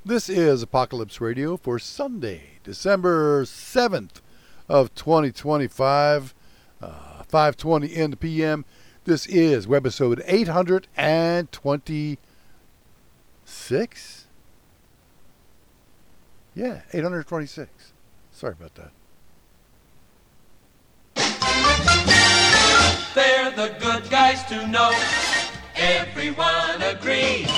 This is Apocalypse Radio for Sunday, December 7th of 2025, 5:20 in the p.m. This is webisode 826. Yeah, 826. Sorry about that. They're the good guys to know. Everyone agrees.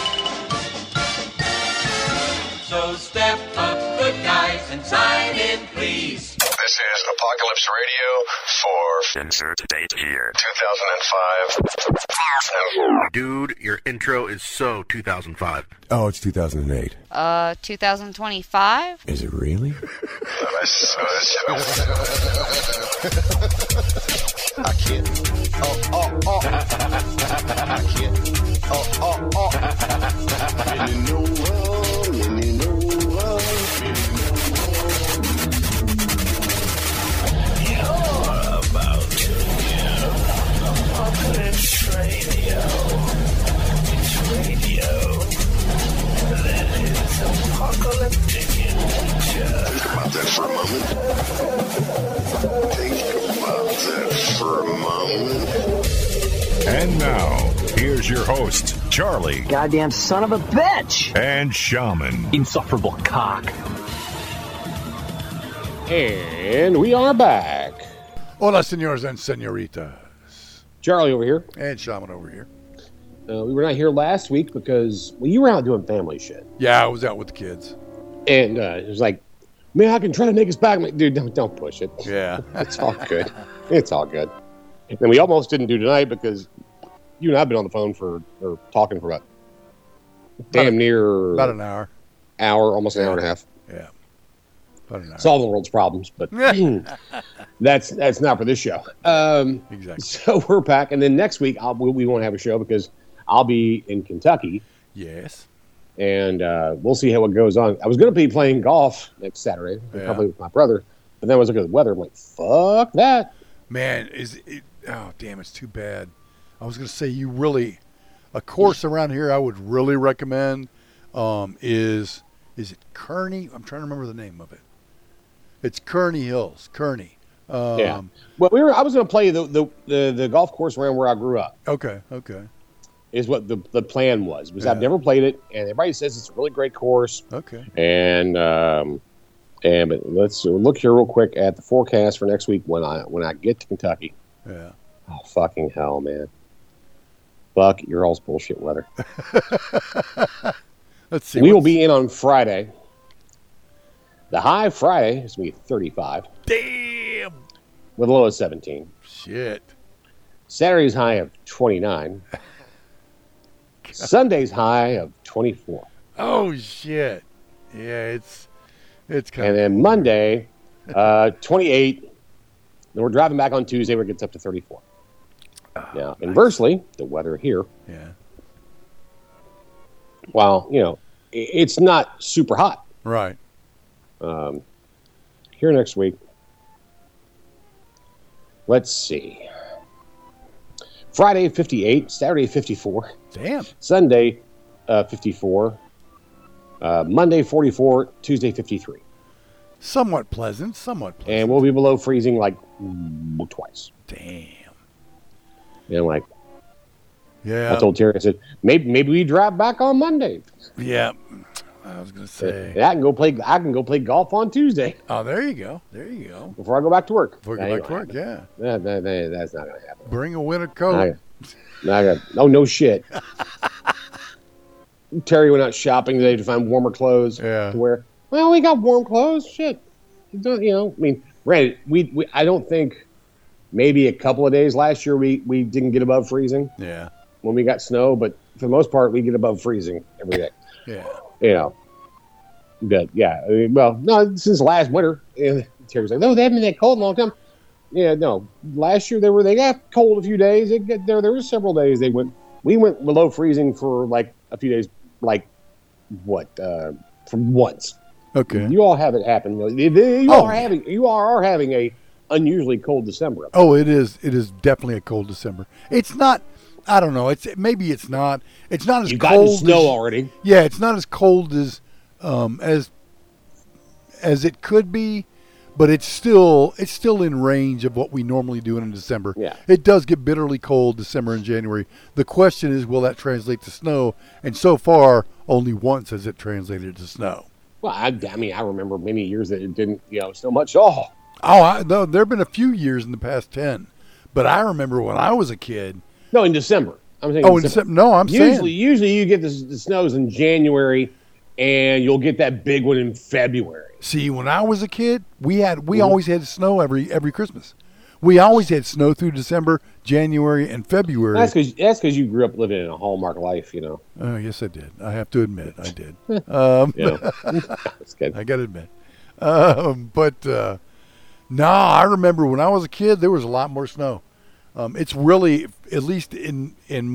So step up, good guys, and sign in, please. This is Apocalypse Radio for insert date here, 2005. Dude, your intro is so 2005. Oh, it's 2008. 2025? Is it really? I can't. Oh. I can't. Oh. You're about to hear Apocalypse Radio. It's radio that is apocalyptic in nature. Think about that for a moment. And now, here's your host, Charlie. Goddamn son of a bitch! And Shaman. Insufferable cock. And we are back. Hola, senores and senoritas. Charlie over here. And Shaman over here. We were not here last week because, well, you were out doing family shit. Yeah, I was out with the kids. And it was like, man, I can try to make us back. I'm like, dude, don't push it. Yeah. It's all good. It's all good. And we almost didn't do tonight because you and I have been on the phone or talking for about near about an hour. Almost an hour and a half. Yeah. About an hour. Solve the world's problems, but that's not for this show. Exactly. So we're back, and then next week we won't have a show because I'll be in Kentucky. Yes. And we'll see how it goes on. I was going to be playing golf next Saturday, probably with my brother, but then I was looking at the weather. I'm like, fuck that. Man, oh, damn, it's too bad. I was going to say a course around here I would really recommend is it Kearney? I'm trying to remember the name of it. It's Kearney Hills. Kearney. Yeah. Well, I was going to play the golf course around where I grew up. Okay. Is what the plan was. Because I've never played it, and everybody says it's a really great course. Okay. And but let's look here real quick at the forecast for next week when I get to Kentucky. Yeah. Oh, fucking hell, man. Fuck your all's bullshit weather. Let's see. We will be in on Friday. The high Friday is going to be 35. Damn. With a low of 17. Shit. Saturday's high of 29. Sunday's high of 24. Oh, shit. Yeah, it's kind And then Monday, 28. Then we're driving back on Tuesday where it gets up to 34. Now, inversely, the weather here. Yeah. While, it's not super hot. Right. Here next week. Let's see. Friday, 58. Saturday, 54. Damn. Sunday, 54. Monday, 44. Tuesday, 53. Somewhat pleasant. And we'll be below freezing like twice. Damn. And like, yeah. I told Terry, I said, maybe we drive back on Monday. Yeah. I was gonna say I can go play golf on Tuesday. Oh, there you go. Before I go back to work. Yeah. That's not gonna happen. Bring a winter coat. No shit. Terry went out shopping today to find warmer clothes to wear. Well, we got warm clothes. Shit. Granted, I don't think maybe a couple of days last year we didn't get above freezing. Yeah. When we got snow, but for the most part we get above freezing every day. Yeah. But yeah. No, since last winter. Terry's like, no, they haven't been that cold in a long time. Yeah, no. Last year they got cold a few days. There were several days we went below freezing for like a few days, like from once. Okay. You all have it happen. You are having a unusually cold December. Oh, it is definitely a cold December. It's not. I don't know. It's not. It's not as You've cold. gotten snow already. Yeah, it's not as cold as as it could be, but it's still in range of what we normally do in December. Yeah. It does get bitterly cold December and January. The question is, will that translate to snow? And so far, only once has it translated to snow. Well, I mean, I remember many years that it didn't, snow much at all. Oh, no, there have been a few years in the past 10, but I remember when I was a kid. No, in December. I'm saying. Oh, in December. No, I'm saying. Usually you get the snows in January, and you'll get that big one in February. See, when I was a kid, we always had snow every Christmas. We always had snow through December, January, and February. That's because you grew up living in a Hallmark life, Oh, yes, I did. I have to admit, I did. That's good. I got to admit. No, I remember when I was a kid, there was a lot more snow. It's really, at least in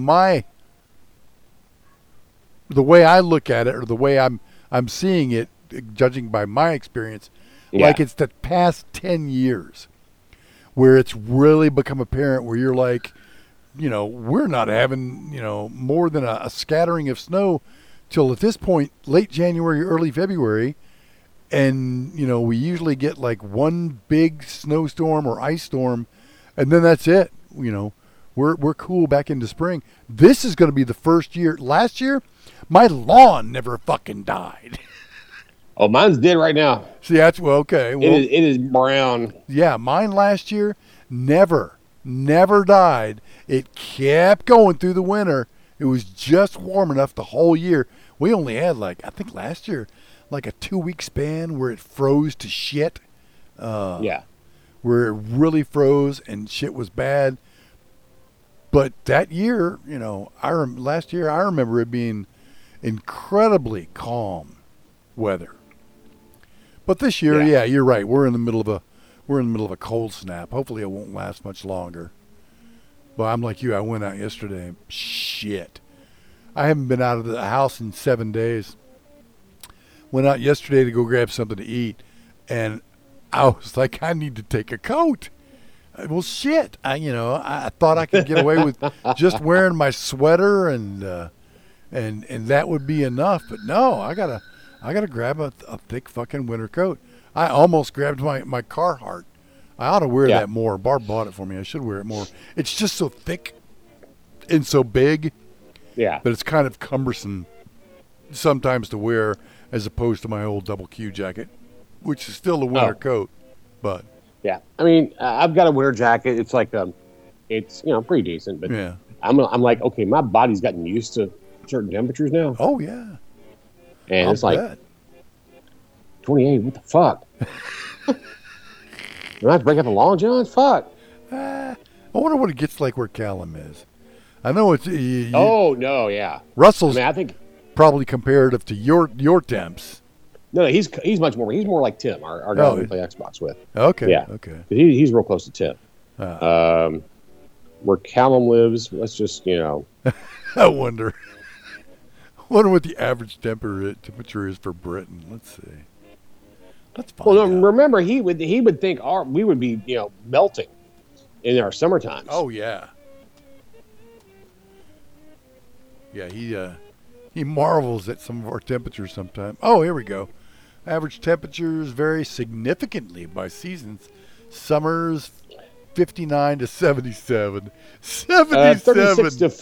the way I look at it, or the way I'm seeing it, judging by my experience, like it's the past 10 years where it's really become apparent, where you're like, we're not having, more than a scattering of snow till at this point, late January, early February. And, we usually get like one big snowstorm or ice storm, and then that's it. We're cool back into spring. This is going to be the first year. Last year, my lawn never fucking died. Oh, mine's dead right now. See, that's okay. Well, it is brown. Yeah, mine last year never died. It kept going through the winter. It was just warm enough the whole year. We only had I think last year, like a 2-week span where it froze to shit. Where it really froze and shit was bad. But that year, last year, I remember it being incredibly calm weather. But this year, yeah, you're right. We're in the middle of a cold snap. Hopefully, it won't last much longer. But I'm like you. I went out yesterday. Shit, I haven't been out of the house in 7 days. Went out yesterday to go grab something to eat, and I was like, I need to take a coat. Well, shit. I thought I could get away with just wearing my sweater and that would be enough. But no, I gotta grab a thick fucking winter coat. I almost grabbed my Carhartt. I ought to wear that more. Barb bought it for me. I should wear it more. It's just so thick and so big. Yeah. But it's kind of cumbersome sometimes to wear, as opposed to my old double Q jacket, which is still a winter coat. But yeah, I mean, I've got a winter jacket. It's like it's pretty decent. But yeah, I'm like, okay, my body's gotten used to certain temperatures now. Oh yeah. And it's like 28. What the fuck? Do I have to break up the Long Johns? Fuck. I wonder what it gets like where Callum is. I know it's. Oh no, yeah. Russell's. I think probably comparative to your temps. No, he's much more. He's more like Tim, our guy we play Xbox with. Okay. Yeah. Okay. He's real close to Tim. Where Callum lives, let's just I wonder what the average temperature is for Britain. Let's see. Let's find out. Remember he would think we would be melting in our summer times. Oh yeah. Yeah, he marvels at some of our temperatures sometimes. Oh, here we go. Average temperatures vary significantly by seasons. Summers 59 to 77. 36 to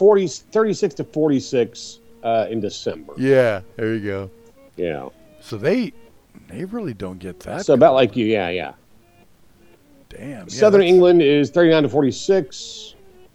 46 in December. Yeah, there you go. Yeah. So they really don't get that. So about like you, yeah. Damn. Southern England is 39 to 46.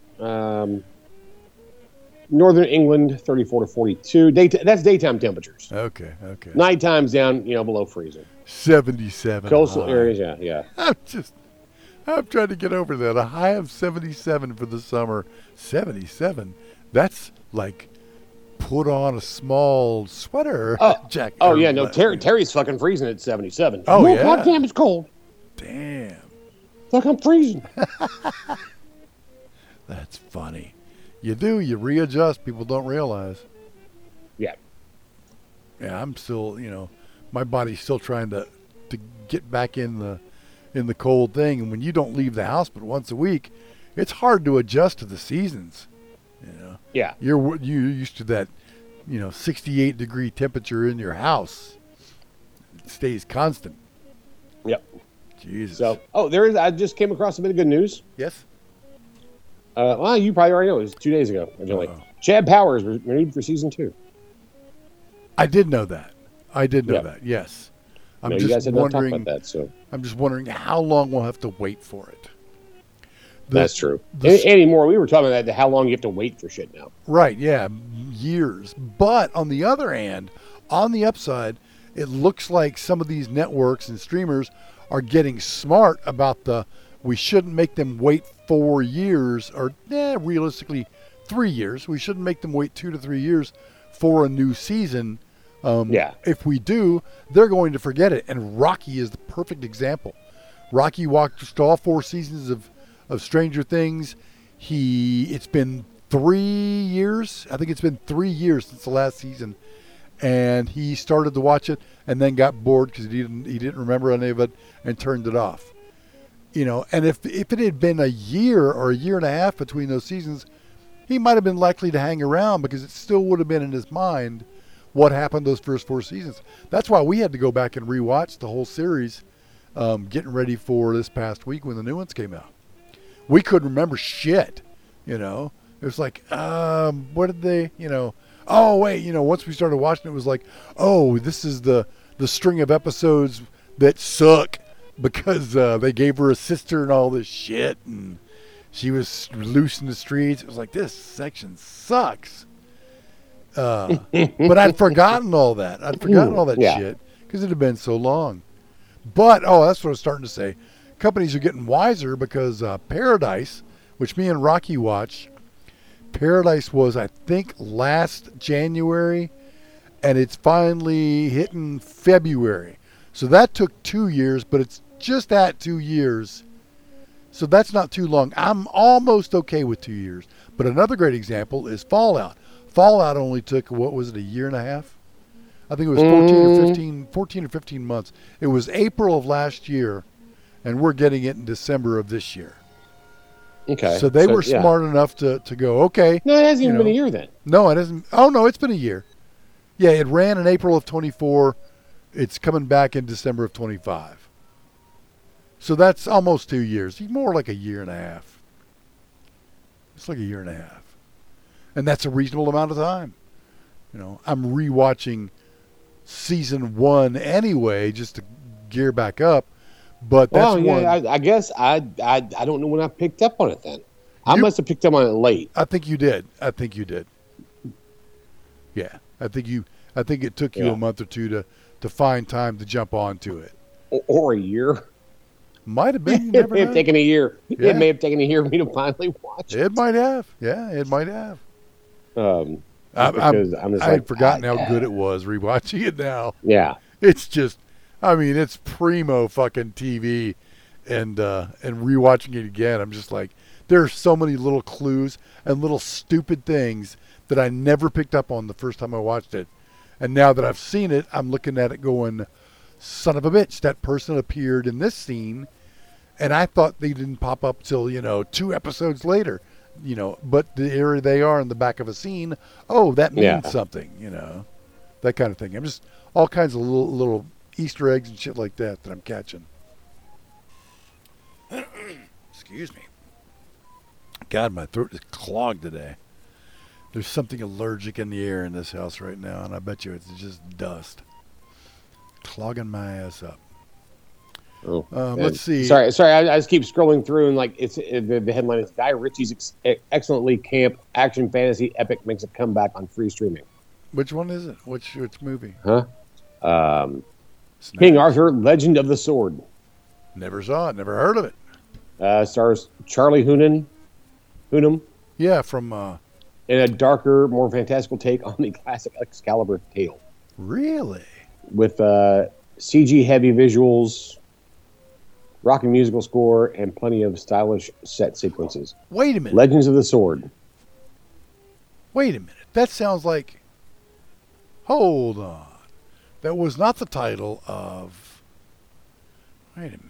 Northern England 34 to 42. That's daytime temperatures. Okay. Nighttime's down, below freezing. 77. Coastal areas, yeah. I'm trying to get over that. A high of 77 for the summer. 77. That's like put on a small sweater jacket. Oh yeah, no. Terry's fucking freezing at 77. Oh yeah. Goddamn, it's cold. Damn. Look, I'm freezing. That's funny. You readjust. People don't realize. Yeah. Yeah, I'm still, my body's still trying to get back in the cold thing. And when you don't leave the house but once a week, it's hard to adjust to the seasons. Yeah. You're used to that, 68 degree temperature in your house. stays constant. Yep. Jesus. So, I just came across a bit of good news. Yes. Well, you probably already know. It was 2 days ago. Originally. Chad Powers was renewed for season 2. I did know that. Yeah. Yes. I'm You just guys had not talked wondering. about that, so I'm just wondering how long we'll have to wait for it. that's true. Anymore, we were talking about how long you have to wait for shit now. Right, yeah, years. But on the other hand, on the upside, it looks like some of these networks and streamers are getting smart about we shouldn't make them wait 4 years or realistically 3 years. We shouldn't make them wait 2 to 3 years for a new season. If we do, they're going to forget it. And Rocky is the perfect example. Rocky watched all 4 seasons of Stranger Things. It's been 3 years. I think it's been 3 years since the last season. And he started to watch it and then got bored because he didn't remember any of it and turned it off. And if it had been a year or a year and a half between those seasons, he might have been likely to hang around because it still would have been in his mind what happened those first 4 seasons. That's why we had to go back and rewatch the whole series, getting ready for this past week when the new ones came out. We couldn't remember shit, It was like, what did they, oh, wait, once we started watching it was like, oh, this is the string of episodes that suck because they gave her a sister and all this shit and she was loose in the streets. It was like, this section sucks. But I'd forgotten all that. Shit because it had been so long. But, that's what I was starting to say. Companies are getting wiser because Paradise, which me and Rocky watch, Paradise was, I think, last January, and it's finally hitting February. So that took 2 years, but it's just at 2 years. So that's not too long. I'm almost okay with 2 years. But another great example is Fallout. Fallout only took, what was it, a year and a half? I think it was 14 or 15 months. It was April of last year, and we're getting it in December of this year. Okay. So they were smart enough to go, okay. No, it hasn't even been a year then. No, it hasn't. Oh, no, it's been a year. Yeah, it ran in April of 24. It's coming back in December of 25. So that's almost 2 years. More like a year and a half. It's like a year and a half. And that's a reasonable amount of time. I'm rewatching season 1 anyway, just to gear back up. But that's I guess I don't know when I picked up on it then. I must have picked up on it late. I think you did. Yeah. I think it took you a month or two to find time to jump onto it. Or a year. Might have been. It may have taken a year. Yeah. It may have taken a year for me to finally watch it. It might have. Yeah, it might have. I had forgotten how good it was rewatching it now. Yeah. It's just, it's primo fucking TV, and rewatching it again, I'm just like, there are so many little clues and little stupid things that I never picked up on the first time I watched it, and now that I've seen it, I'm looking at it going, son of a bitch, that person appeared in this scene, and I thought they didn't pop up till 2 episodes later, but the area they are in the back of a scene, that means something, that kind of thing. I'm just all kinds of little Easter eggs and shit like that I'm catching. Excuse me. God, my throat is clogged today. There's something allergic in the air in this house right now, and I bet you it's just dust. Clogging my ass up. Let's see. Sorry. I just keep scrolling through, and the headline is Guy Ritchie's excellently camp action fantasy epic makes a comeback on free streaming. Which one is it? Which movie? King Arthur: Legend of the Sword. Never saw it. Never heard of it. Stars Charlie Hunnam. Yeah, from. In a darker, more fantastical take on the classic Excalibur tale. Really? With CG heavy visuals, rocking musical score, and plenty of stylish set sequences. Wait a minute. Legends of the Sword. Wait a minute. That sounds like... Hold on. That was not the title of... Wait a minute.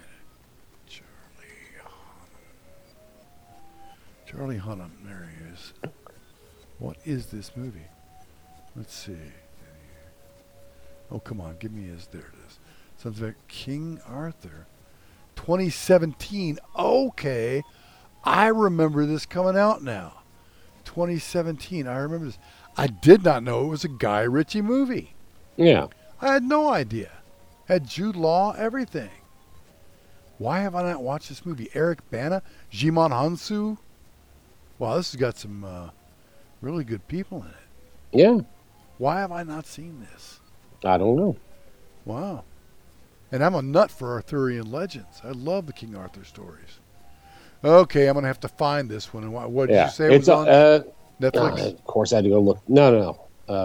Charlie Hunnam. There he is. What is this movie? Let's see. Oh, come on. Give me his... There it is. Sons of King Arthur. 2017. Okay. I remember this coming out now. 2017. I remember this. I did not know it was a Guy Ritchie movie. Yeah. I had no idea. Had Jude Law, everything. Why have I not watched this movie? Eric Bana, Jimon Hansu. Wow, this has got some really good people in it. Yeah. Why have I not seen this? I don't know. Wow. And I'm a nut for Arthurian legends. I love the King Arthur stories. Okay, I'm going to have to find this one. And what did you say it was on Netflix? Of course, I had to go look. No.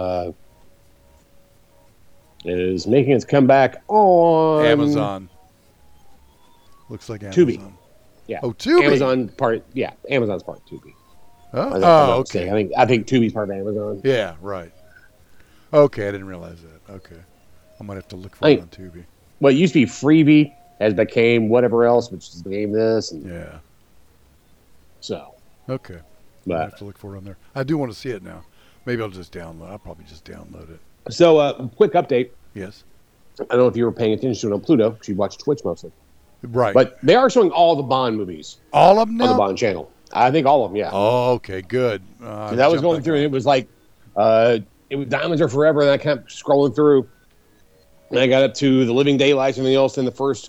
It is making its comeback on Amazon. Looks like Amazon. Tubi. Yeah. Oh, Tubi. Amazon's part of Tubi. Oh, okay. I think Tubi's part of Amazon. Yeah, right. Okay, I didn't realize that. Okay. I might have to look for it on Tubi. Well, it used to be Freebie, has became whatever else, which is became this. And yeah. So. Okay. But I have to look for it on there. I do want to see it now. Maybe I'll just download. I'll probably just download it. So, quick update. Yes. I don't know if you were paying attention to it on Pluto, because you watch Twitch mostly. Right. But they are showing all the Bond movies. All of them now? On the Bond channel. I think all of them, yeah. Oh, okay, good. So that was going through, and it was like, it was Diamonds Are Forever, and I kept scrolling through. And I got up to The Living Daylights and everything else in the first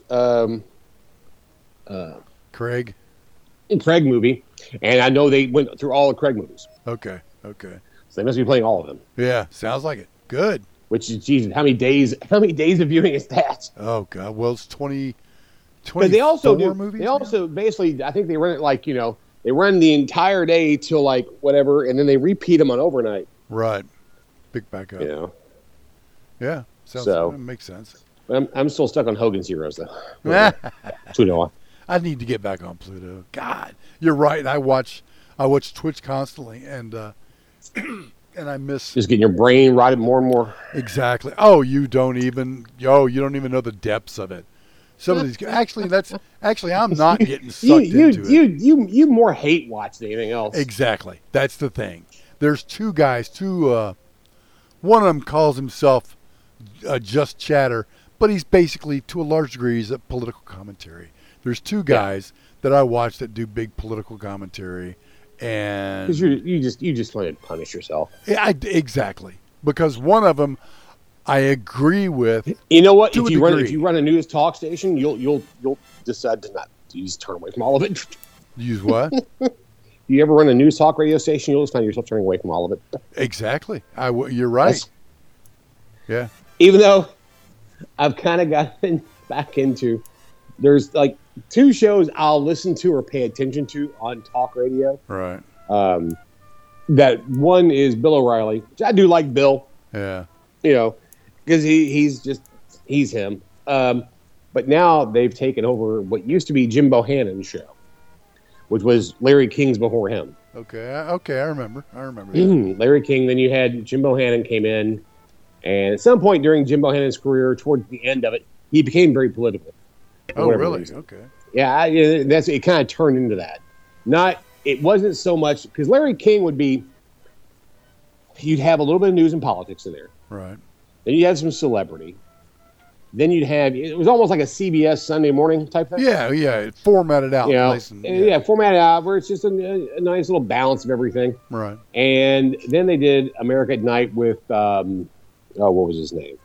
Craig movie. And I know they went through all the Craig movies. Okay. So they must be playing all of them. Yeah, sounds like it. Good. Which is, Jesus, how many days of viewing is that? Oh, God. Well, it's 20 But they also do. movies They also basically, I think they run it like, they run the entire day till like whatever, and then they repeat them on overnight. Right. Pick back up. Yeah. Sounds makes sense. But I'm still stuck on Hogan's Heroes though. Pluto. I need to get back on Pluto. God, you're right. I watch Twitch constantly, and and I miss just getting your brain rotted more and more. Exactly. Oh, you don't even know the depths of it. Some of these actually I'm not getting sucked into it. You more hate watch than anything else. Exactly. That's the thing. There's two guys. One of them calls himself Just Chatter, but he's basically, to a large degree, he's a political commentary. There's two guys that I watch that do big political commentary, and because you just want to punish yourself. Yeah, exactly. Because one of them I agree with. You know what? If you run a news talk station, you'll decide to not just turn away from all of it. Use what? You ever run a news talk radio station, you'll just find yourself turning away from all of it. Exactly. You're right. Yeah. Even though I've kind of gotten back into, there's like two shows I'll listen to or pay attention to on talk radio. Right. That one is Bill O'Reilly, which I do like Bill. Yeah. Because he's him. But now they've taken over what used to be Jim Bohannon's show, which was Larry King's before him. Okay, I remember that. Larry King, then you had Jim Bohannon came in, and at some point during Jim Bohannon's career, towards the end of it, he became very political. Oh, really? Reason. Okay. Yeah, it kind of turned into that. It wasn't so much, because Larry King would be, you'd have a little bit of news and politics in there. Right. Then you'd have some celebrity. Then you'd have, it was almost like a CBS Sunday morning type thing. Yeah, it formatted out. Formatted out where it's just a nice little balance of everything. Right. And then they did America at Night with, what was his name?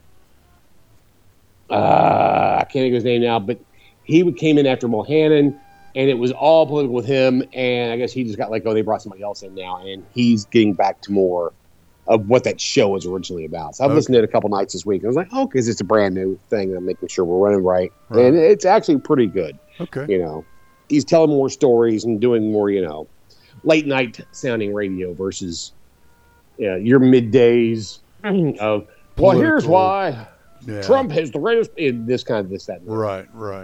I can't think of his name now, but he came in after Bohannon, and it was all political with him, and I guess he just got let go. They brought somebody else in now, and he's getting back to more of what that show was originally about. So I've listened to it a couple nights this week. I was like, because it's a brand new thing, and I'm making sure we're running right. And it's actually pretty good. Okay. He's telling more stories and doing more, late night sounding radio versus your middays of, well, here's why Trump has the greatest, this, that. Right.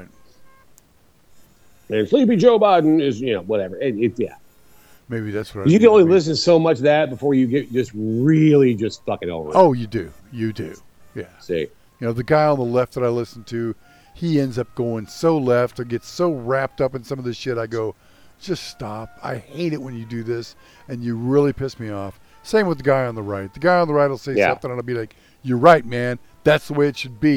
And Sleepy Joe Biden is, whatever. Maybe that's what you can only listen to so much of that before you get just really just fucking over it. Oh, you do. Yeah. See, the guy on the left that I listen to, he ends up going so left or gets so wrapped up in some of this shit. I go, just stop. I hate it when you do this, and you really piss me off. Same with the guy on the right. The guy on the right will say something, and I'll be like, "You're right, man. That's the way it should be."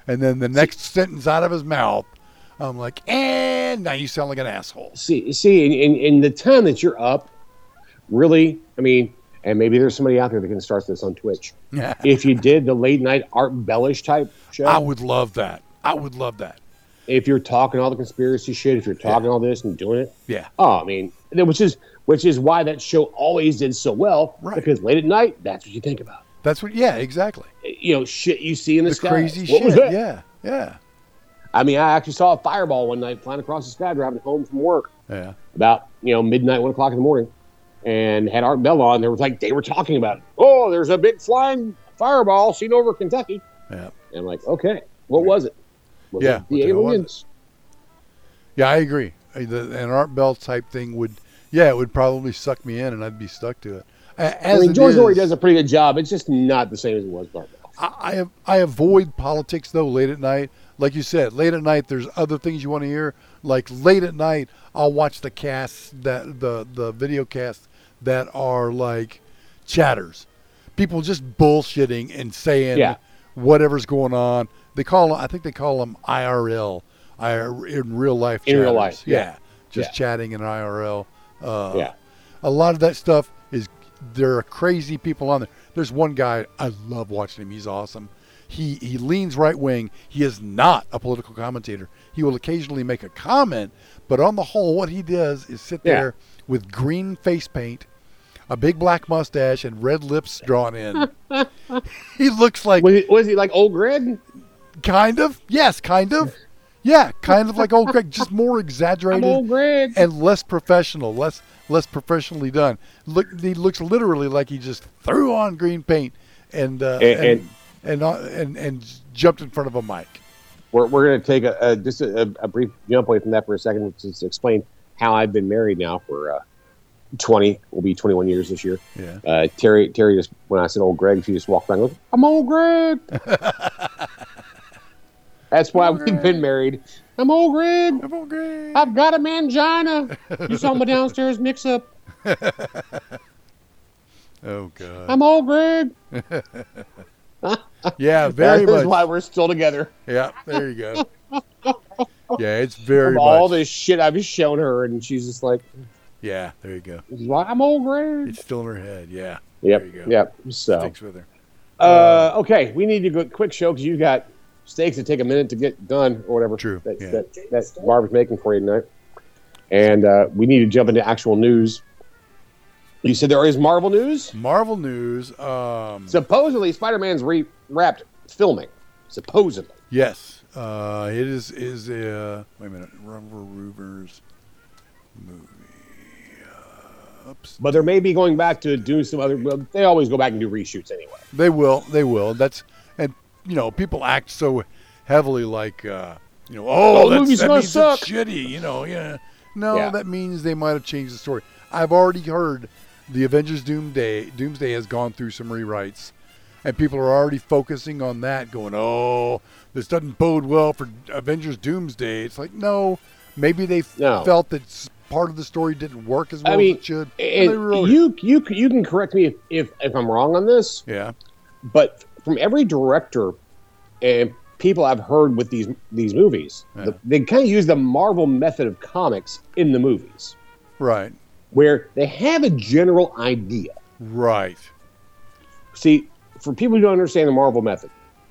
And then the next sentence out of his mouth, I'm like, and now you sound like an asshole. See, in the time that you're up, really, I mean, and maybe there's somebody out there that can start this on Twitch. If you did the late night Art Bellish type show, I would love that. I would love that. If you're talking all the conspiracy shit, if you're talking all this and doing it, Yeah. oh, I mean, which is why that show always did so well. Right. Because late at night, that's what you think about. That's what, yeah, exactly. You know, shit you see in the sky. Crazy What was shit. that? Yeah. I mean, I actually saw a fireball one night flying across the sky driving home from work Yeah. about, midnight, 1 o'clock in the morning, and had Art Bell on. They were talking about it. Oh, there's a big flying fireball seen over Kentucky. Yeah. And I'm like, okay, what was it? Was Yeah, it the what the hell was it? aliens? Yeah, I agree. An Art Bell type thing it would probably suck me in and I'd be stuck to it. George Laurie does a pretty good job. It's just not the same as it was with Art Bell. I avoid politics though late at night. Like you said, late at night there's other things you want to hear. Like late at night I'll watch the casts the video casts that are like chatters. People just bullshitting and saying whatever's going on. I think they call them IRL. In real life. In real chatters. life, yeah. Just chatting in IRL. Yeah. A lot of that stuff there are crazy people on there. There's one guy, I love watching him. He's awesome. He leans right wing. He is not a political commentator. He will occasionally make a comment, but on the whole, what he does is sit there with green face paint, a big black mustache, and red lips drawn in. He looks like... Was he like old Greg? Kind of. Yes, kind of. Yeah, kind of like old Greg, just more exaggerated I'm old Greg. and less professional, less professionally done. He looks literally like he just threw on green paint and jumped in front of a mic. We're going to take a brief jump away from that for a second to explain how I've been married now for 21 years this year. Yeah. Terry just, when I said old Greg, she just walked around and goes, I'm old Greg. That's why we've been married. I'm old Greg. I'm old Greg. I've got a mangina. You saw my downstairs mix up. Oh, God. I'm old Greg. Yeah, very much. That's why we're still together. Yeah, there you go. Yeah, it's very much. All this shit I've just shown her, and she's just like, yeah, there you go. this is why I'm old Greg. It's still in her head, yeah. Yep, There you go. yep. So, Sticks with her. okay, we need to go quick show because you got steaks that take a minute to get done or whatever. True, yeah. That Barb is making for you tonight. And we need to jump into actual news. You said there is Marvel news? Marvel news. Supposedly, Spider-Man's wrapped filming. Supposedly. Yes. It is wait a minute. Rumors movie. Oops. But they may be going back to do some other... Well, they always go back and do reshoots anyway. They will. And people act so heavily like, the that movie's means gonna it's suck. shitty, yeah. No, Yeah. that means they might have changed the story. I've already heard the Avengers Doomsday has gone through some rewrites, and people are already focusing on that, going, oh, this doesn't bode well for Avengers Doomsday. It's like, no, maybe they felt that part of the story didn't work as well as it should. And they rewrote it. You can correct me if I'm wrong on this. Yeah. But from every director and people I've heard with these movies, they kind of use the Marvel method of comics in the movies. Right. Where they have a general idea. Right. See, for people who don't understand the Marvel method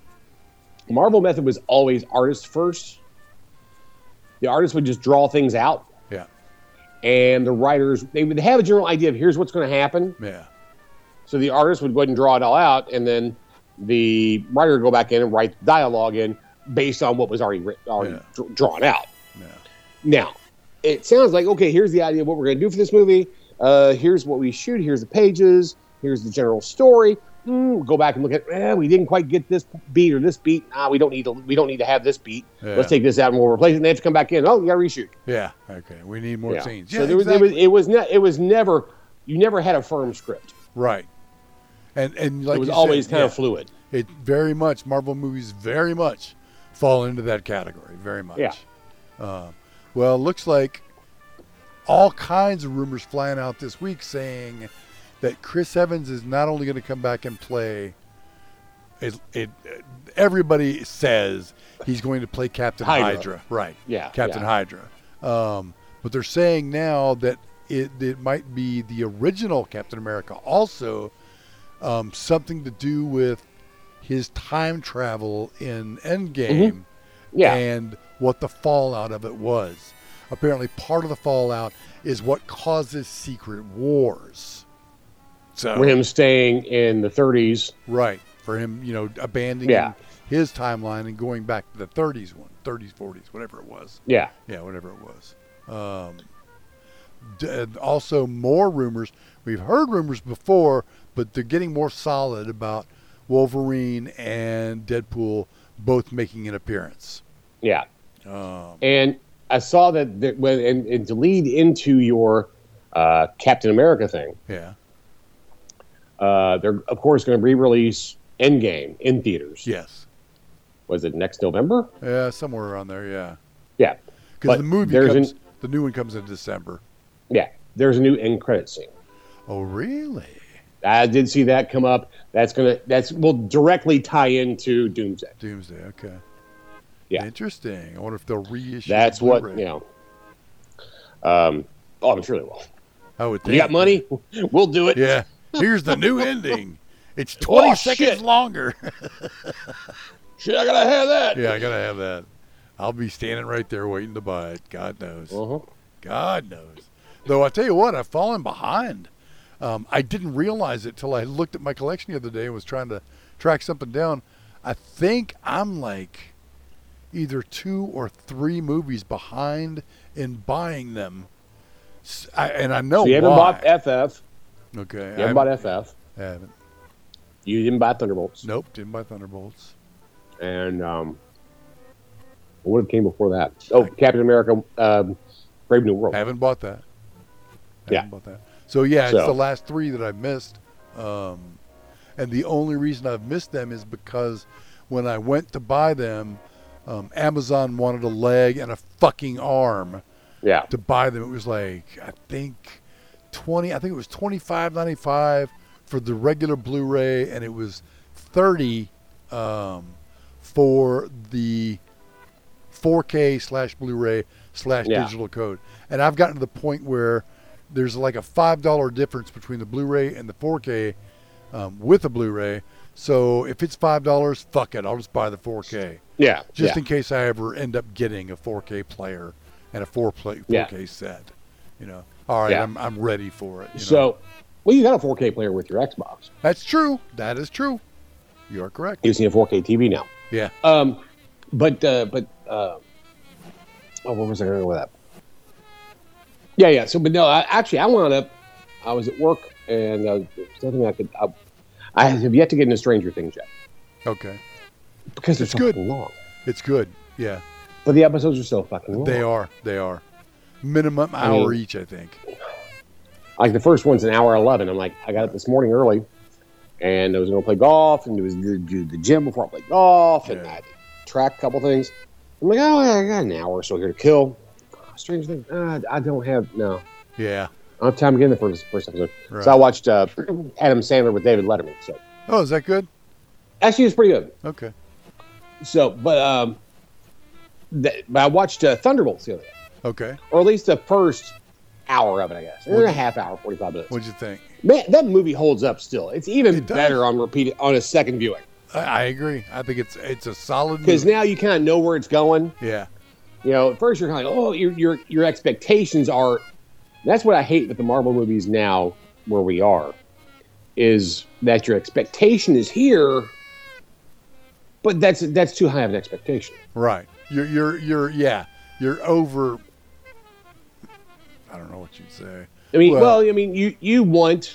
was always artist first. The artist would just draw things out. Yeah. And the writers, they would have a general idea of here's what's going to happen. Yeah. So the artist would go ahead and draw it all out, and then the writer would go back in and write dialogue in based on what was already drawn out. Yeah. Now, it sounds like, okay, here's the idea of what we're going to do for this movie. Here's what we shoot. Here's the pages. Here's the general story. Go back and look at, we didn't quite get this beat or this beat. We don't need to have this beat. Yeah. Let's take this out and we'll replace it. And they have to come back in. Oh, you got to reshoot. Yeah. Okay. We need more scenes. So Yeah, it was never, you never had a firm script. Right. And like it was you always said, kind of fluid. It very much, Marvel movies very much fall into that category. Very much. Yeah. Well, it looks like all kinds of rumors flying out this week saying that Chris Evans is not only going to come back and play, everybody says he's going to play Captain Hydra. Hydra. Right. Yeah, Captain yeah. Hydra. But they're saying now that it might be the original Captain America also, something to do with his time travel in Endgame Yeah. and what the fallout of it was. Apparently part of the fallout is what causes Secret Wars. So For him staying in the 30s. right, for him, abandoning Yeah. his timeline and going back to the 30s, 40s, whatever it was. Yeah. Yeah, whatever it was. And also more rumors. We've heard rumors before, but they're getting more solid about Wolverine and Deadpool both making an appearance. Yeah. And I saw that and to lead into your Captain America thing, Yeah. they're, of course, going to re-release Endgame in theaters. Yes. Was it next November? Yeah, somewhere around there. Yeah. Yeah. Because But the movie there's the new one comes in December. Yeah. There's a new end credit scene. Oh, really? I did see that come up. Will directly tie into Doomsday. Doomsday. Okay. Yeah. Interesting. I wonder if they'll reissue. That's the what, Blu-ray. I'm sure they will. I would think. You got money? We'll do it. Yeah. Here's the new ending. It's 20 Oh, seconds shit. longer. Shit, I gotta have that. Yeah, I gotta have that. I'll be standing right there waiting to buy it. God knows. Uh-huh. God knows. Though I tell you what, I've fallen behind. I didn't realize it till I looked at my collection the other day and was trying to track something down. I think I'm like either 2 or 3 movies behind in buying them. And I know So you haven't why. bought FF. Okay. You haven't bought FF. I haven't. You didn't buy Thunderbolts. Nope, didn't buy Thunderbolts. And what came before that? Oh, Captain America, Brave New World. Haven't bought that. Yeah. Haven't bought that. So yeah, it's So- the last 3 that I've missed. And the only reason I've missed them is because when I went to buy them, Amazon wanted a leg and a fucking arm Yeah. to buy them. It was like I think it was $25.95 for the regular Blu-ray, and it was $30 for the 4K / Blu-ray / Yeah. digital code. And I've gotten to the point where there's like a $5 difference between the Blu-ray and the 4K with a Blu-ray. So if it's $5, fuck it, I'll just buy the 4K. Yeah. Just yeah. in case I ever end up getting a 4K player and a 4K Yeah. set. All right, Yeah. I'm ready for it. So, well, you got a 4K player with your Xbox. That's true. That is true. You are correct. You see a 4K TV now. Yeah. But what was I going to go with that? Yeah. So, but no, I wound up. I was at work, and there's nothing I could. I have yet to get into Stranger Things yet Okay. because they're It's so good. fucking long. It's good. Yeah. But the episodes are so fucking long. They are. They are. Minimum hour each, I think. Like the first one's an hour 11. I'm like, I got up this morning early, and I was going to play golf, and do the gym before I played golf, and Yeah. I had to track a couple things. I'm like, oh, I got an hour or so here to kill. Strange thing, I don't have Yeah. I don't have time to get in the first episode. Right. So I watched Adam Sandler with David Letterman. So Oh, is that good? actually, it's pretty good. Okay. So, but I watched Thunderbolts the other day, Okay. or at least the first hour of it, I guess, or a half hour, 45 minutes. What'd you think? Man, that movie holds up still. It's even It does. better on a second viewing I agree. I think it's a solid because movie. now you kind of know where it's going. Yeah. At first you're kind of like, oh, your expectations are. That's what I hate with the Marvel movies now, where we are, is that your expectation is here, but that's too high of an expectation. Right. You're over. I don't know what you'd say. I mean, Well- you want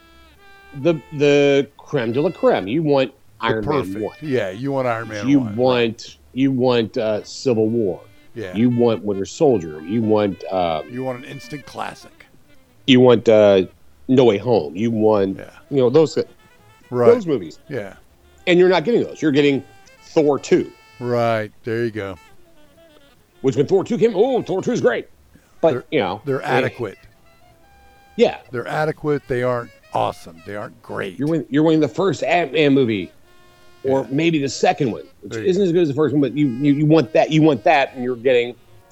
the creme de la creme. You want Iron Perfect. Man 1. Yeah, you want Iron Man You 1. want Civil War. Yeah. You want Winter Soldier. You want You want an instant classic. No Way Home. You want Yeah. those Right. movies. Yeah. And you're not getting those. You're getting Thor 2, Right. There you go. which when Thor 2 came, Thor 2 is great. But They're adequate. Yeah, They're adequate. They aren't awesome. They aren't great. you're winning the first Ant-Man movie or Yeah. maybe the second one, which There you isn't as good as the first one, but you want that. You want that, and you're getting,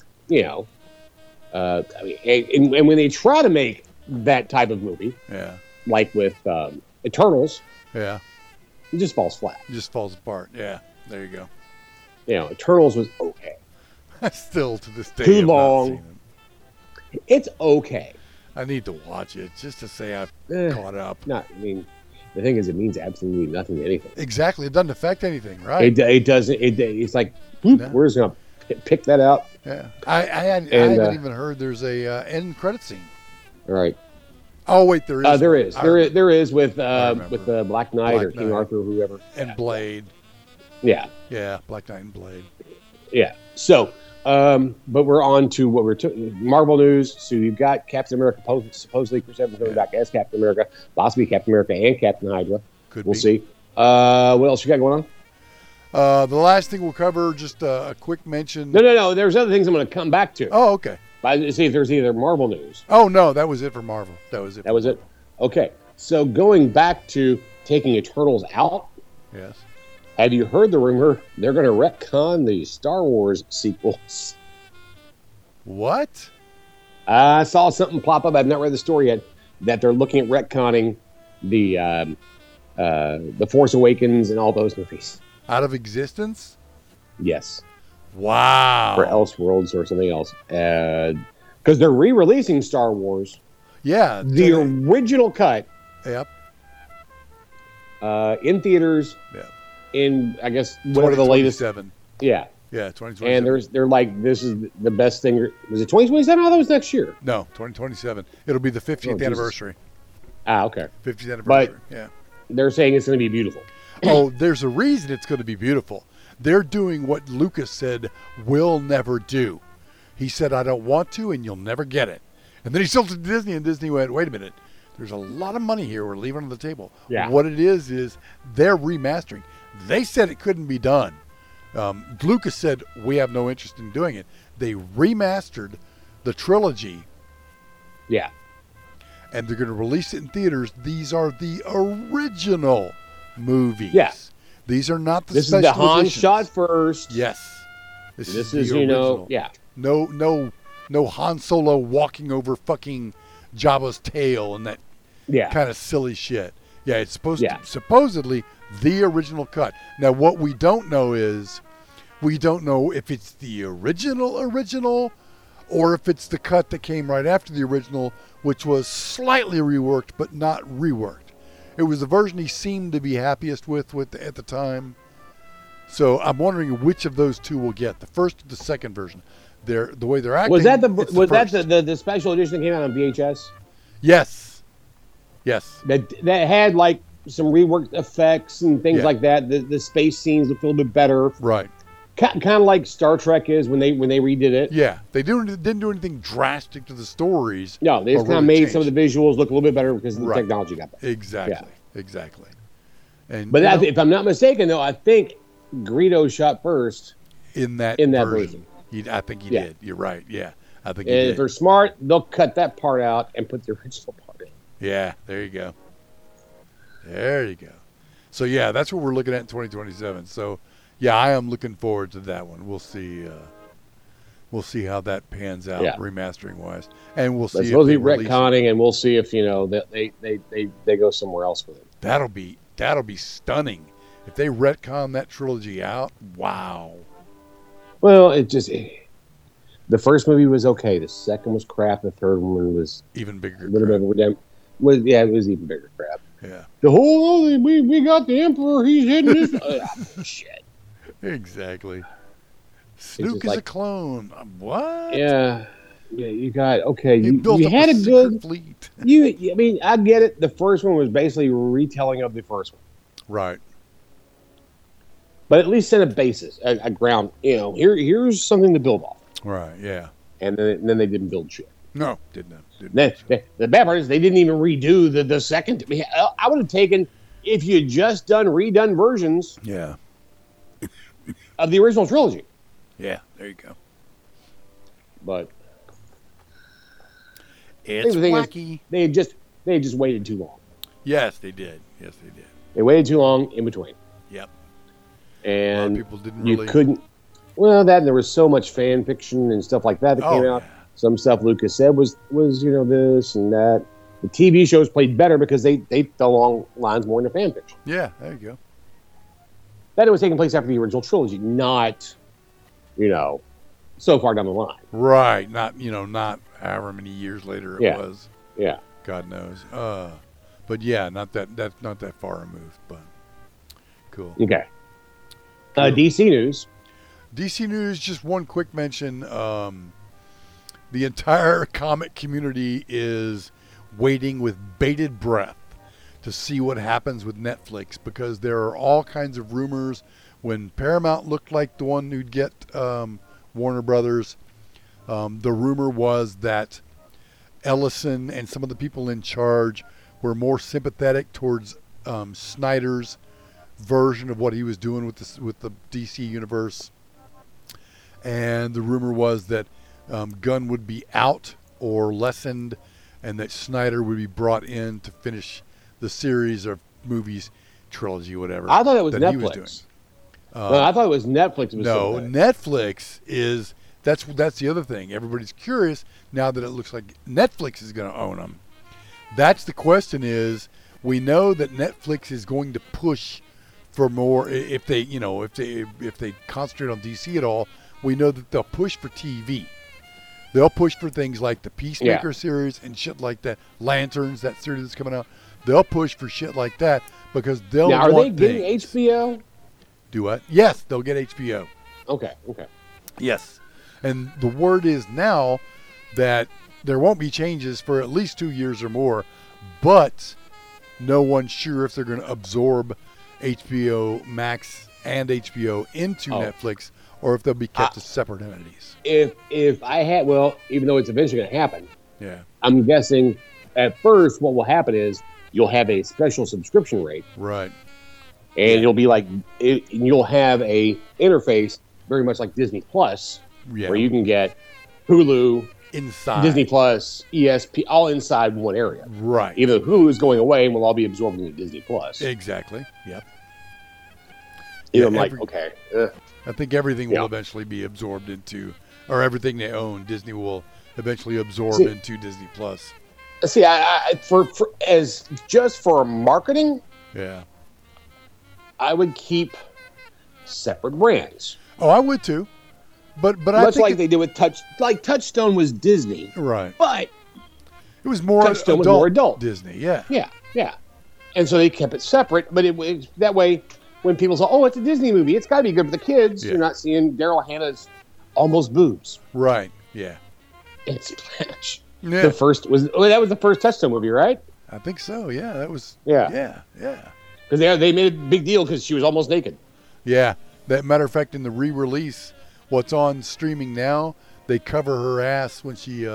I mean, and when they try to make that type of movie, Yeah. like with Eternals, Yeah. it just falls flat. It just falls apart. Yeah. There you go. Eternals was okay. Still to this day. Too have not long. seen it. It's okay. I need to watch it just to say I've Eh. caught up. The thing is, it means absolutely nothing to anything. Exactly. It doesn't affect anything, right? It doesn't. It's like, boop, No. we're just gonna pick that out. Yeah. I haven't even heard there's a end credit scene. All right. Oh wait, there is. There is. There is with remember. Black Knight or Black King Knight. Arthur or whoever. And Blade. Yeah. Yeah. Black Knight and Blade. Yeah. So, but we're on to what Marvel news. So you've got Captain America supposedly Chris Evans coming back as Captain America, possibly Captain America and Captain Hydra. We'll We'll see. What else you got going on? The last thing we'll cover, just a quick mention. No. There's other things I'm going to come back to. Oh, okay. See if there's either Marvel news. Oh no, that was it for Marvel. That was it. That was it. Okay. So going back to taking Eternals out. Yes. Have you heard the rumor they're going to retcon the Star Wars sequels? What? I saw something pop up. I've not read the story yet. That they're looking at retconning the Force Awakens and all those movies. Out of existence? Yes, Wow. or Elseworlds or something else. Because they're re-releasing Star Wars, Yeah. the original cut, Yep. in theaters. Yeah. In I guess whatever the latest. 2027. Yeah, Yeah, 2027. and they're like, this is the best thing. Was it 2027? I thought it was next year. No, 2027. It'll be the 50th Oh, Jesus. anniversary. Okay. 50th anniversary. Yeah. They're saying it's going to be beautiful. Oh, there's a reason it's going to be beautiful. They're doing what Lucas said we'll never do. He said, I don't want to, and you'll never get it. And then he sold it to Disney, and Disney went, wait a minute. There's a lot of money here we're leaving on the table. Yeah. What it is they're remastering. They said it couldn't be done. Lucas said, we have no interest in doing it. They remastered the trilogy, Yeah. and they're going to release it in theaters. These are the original movies. Yeah. These are not the This is special the Han editions. shot first. Yes. This This the is, original. yeah. No Han Solo walking over fucking Jabba's tail and that Yeah. kind of silly shit. Yeah, it's Yeah. supposedly the original cut. Now, what we don't know is, we don't know if it's the original, or if it's the cut that came right after the original, which was slightly reworked, but not reworked. It was the version he seemed to be happiest with at the time. So I'm wondering which of those two we'll get, the first or the second version. The way they're acting. Was that it's that first. the special edition that came out on VHS? Yes. That had like some reworked effects and things Yeah. like that. The space scenes looked a little bit better. Right. Kind of like Star Trek is when they redid it. Yeah. They didn't do anything drastic to the stories. No, they just or kind of really made some of the visuals look a little bit better because the Right. technology got better. Exactly. And But you know, if I'm not mistaken, though, I think Greedo shot first. in that version. I think he Yeah. did. You're right. Yeah. I think he And if did. they're smart, they'll cut that part out and put the original part in. Yeah, there you go. So yeah, that's what we're looking at in 2027. So yeah, I am looking forward to that one. We'll see how that pans out Yeah. remastering wise, and we'll see. It's if supposed they to be release it. retconning, and we'll see if that they go somewhere else with it. That'll be stunning if they retcon that trilogy out. Wow. Well, the first movie was okay. The second was crap. The third one was Even bigger. a little bit of redemption. It was even bigger crap. Yeah. The whole we got the Emperor. He's hidden this. Shit. Exactly. Snook just is a like- clone. What? Yeah. You got okay. He You built up had a secret good. fleet. I mean, I get it. The first one was basically a retelling of the first one, Right. but at least set a basis, a ground. Here's something to build off. Right. Yeah. And then they didn't build shit. No, didn't. The bad part is they didn't even redo the second. I would have taken if you had just redone versions Yeah. of the original trilogy. Yeah. There you go. But It's the thing is, wacky. they had just waited too long. Yes, they did. They waited too long in between. Yep. and people didn't you really. couldn't. Well, that and there was so much fan fiction and stuff like that came out. Yeah. Some stuff Lucas said was this and that. The TV shows played better because they fell along lines more into fan fiction. Yeah, there you go. That it was taking place after the original trilogy, not, so far down the line. Right, not however many years later it was. Yeah. God knows. But yeah, that's not that far removed, but cool. Okay. DC News. DC News, just one quick mention. The entire comic community is waiting with bated breath to see what happens with Netflix, because there are all kinds of rumors. When Paramount looked like the one who'd get Warner Brothers, the rumor was that Ellison and some of the people in charge were more sympathetic towards Snyder's version of what he was doing with the DC universe. And the rumor was that Gunn would be out or lessened, and that Snyder would be brought in to finish the series of movies, trilogy, whatever. I thought it was that Netflix. He was doing. I thought it was Netflix. No, Netflix is. That's the other thing. Everybody's curious now that it looks like Netflix is going to own them. That's the question. Is we know that Netflix is going to push for more if they concentrate on DC at all. We know that they'll push for TV. They'll push for things like the Peacemaker series and shit like that. Lanterns, that series that's coming out. They'll push for shit like that because they'll now, are want they getting things. HBO? Do what? Yes, they'll get HBO. Okay. Yes. And the word is now that there won't be changes for at least 2 years or more, but no one's sure if they're going to absorb HBO Max and HBO into Netflix, or if they'll be kept as separate entities. If I had, even though it's eventually going to happen, Yeah. I'm guessing at first what will happen is you'll have a special subscription rate, Right. and you'll be like, you'll have a interface very much like Disney Plus, Yeah. where you can get Hulu, Inside. Disney Plus, ESP, all inside one area. Right. Even though Hulu is going away and will all be absorbed into Disney Plus. Exactly. Yep. I'm like, okay. I think everything will eventually be absorbed into, or everything they own, Disney will eventually absorb into Disney Plus. See, I for just for marketing, Yeah. I would keep separate brands. Oh, I would too. But I Much think like they did with Touchstone was Disney, right. but It was more Touchstone was more adult. Disney, yeah. yeah, and so they kept it separate. But it was that way when people say, "Oh, it's a Disney movie. It's got to be good for the kids." Yeah. You're not seeing Daryl Hannah's almost boobs. Right. Yeah. And Splash. Yeah. The first was that was the first Touchstone movie, right? I think so. Yeah. That was. Yeah. Yeah. Because they made a big deal because she was almost naked. Yeah. That matter of fact, in the re-release, what's on streaming now, they cover her ass when she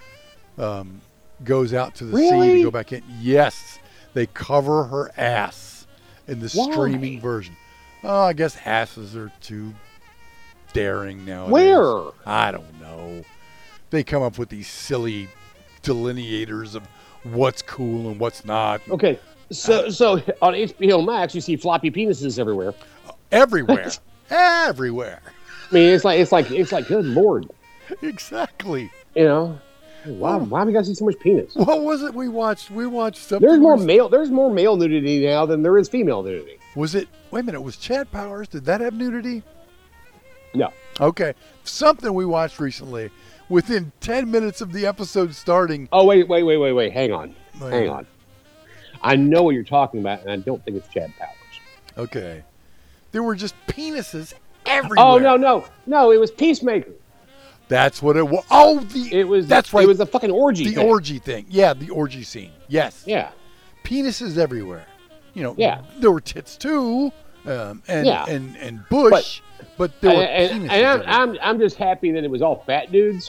goes out to the sea Really? to go back in. Yes, they cover her ass in the Why? streaming version. Oh, I guess asses are too daring nowadays. Where? I don't know. They come up with these silly delineators of what's cool and what's not. Okay, so on HBO Max, you see floppy penises everywhere. Everywhere. Everywhere. I mean, it's like good Lord, Exactly. you know. Why have we got to see so much penis? What was it we watched? We watched something. There's more male nudity now than there is female nudity. Was it? Wait a minute. Was Chad Powers? Did that have nudity? No. Okay. Something we watched recently. Within 10 minutes of the episode starting. Oh wait. Hang on. Wait. Hang on. I know what you're talking about, and I don't think it's Chad Powers. Okay. There were just penises everywhere. Oh no! It was Peacemaker. That's what it was. Oh, that's right. It was a fucking orgy. The thing. orgy thing. Yeah, the orgy scene. Yes. Yeah. Penises everywhere. You know. Yeah. There were tits too, and Yeah. and bush, but there were penises. And I'm just happy that it was all fat dudes.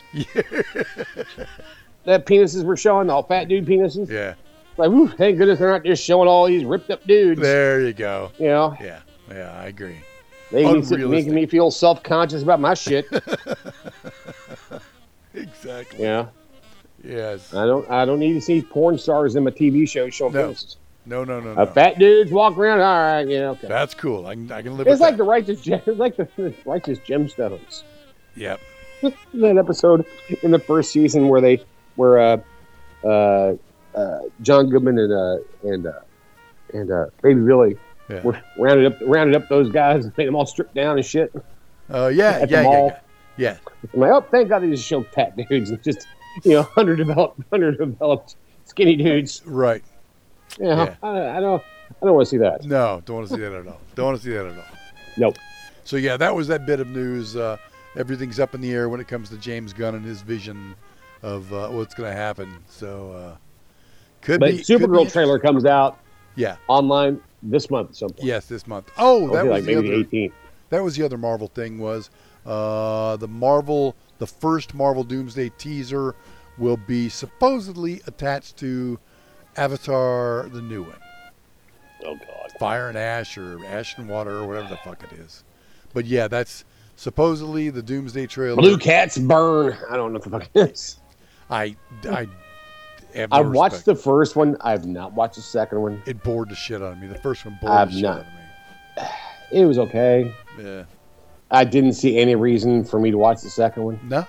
That penises were showing, all fat dude penises. Yeah. Like, whew, thank goodness they're not just showing all these ripped up dudes. There you go. You know, Yeah. Yeah, I agree. making me feel self conscious about my shit. Exactly. Yeah, Yes. I don't need to see porn stars in my TV show showing No. penises. No. Fat dudes walk around. All right, yeah, okay. That's cool. I can live It's with like that. the righteous, it's like the righteous gemstones. Yep. That episode in the first season where John Goodman and Baby Billy Yeah. were rounded up those guys and made them all stripped down and shit. At the mall. Yeah. I'm like, oh, thank God they just show fat dudes and just underdeveloped skinny dudes. Right. Yeah, I don't want to see that. No, don't want to see that at all. Don't want to see that at all. Nope. So yeah, that was that bit of news. Everything's up in the air when it comes to James Gunn and his vision of what's going to happen. So But Supergirl trailer comes out Yeah. online this month at some point. Yes, this month. Oh, that was like maybe the other, the 18th. That was the other Marvel thing was the first Marvel Doomsday teaser will be supposedly attached to Avatar, the new one. Oh God. Fire and Ash or Ash and Water or whatever the fuck it is. But yeah, that's supposedly the Doomsday trailer. Blue Cats Burn. I don't know what the fuck it is. I have no I've watched respect. the first one. I've not watched the second one. It bored the shit out of me. The first one bored I've the shit not. out of me. It was okay. Yeah. I didn't see any reason for me to watch the second one. No,